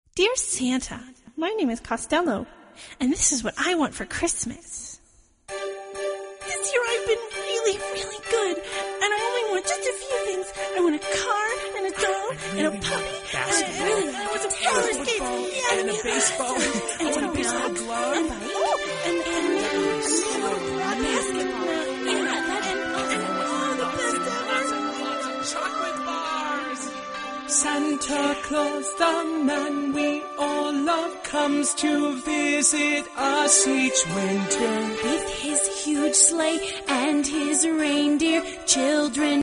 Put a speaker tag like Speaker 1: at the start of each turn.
Speaker 1: Dear Santa, my name is Costello, and this is what I want for Christmas. This year I've been really, really good, and I only want just a few things. I want a car, and a doll, and a puppy, and I want some roller skates,
Speaker 2: and a baseball,
Speaker 1: and
Speaker 2: I want a baseball glove,
Speaker 1: and
Speaker 2: chocolate bars. Santa Claus, the man we all love, comes to visit us each winter.
Speaker 3: With his huge sleigh and his reindeer, children